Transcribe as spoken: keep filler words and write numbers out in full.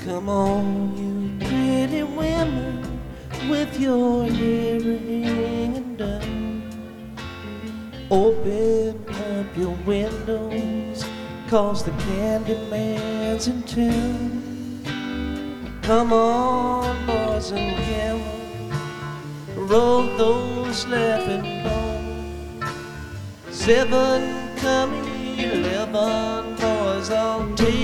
Come on, you pretty women, with your hair hanging down. Open up your windows, 'cause the Candyman's in town. Come on, boys and girls, roll those laughing bones. Seven, come eleven, boys, I'll take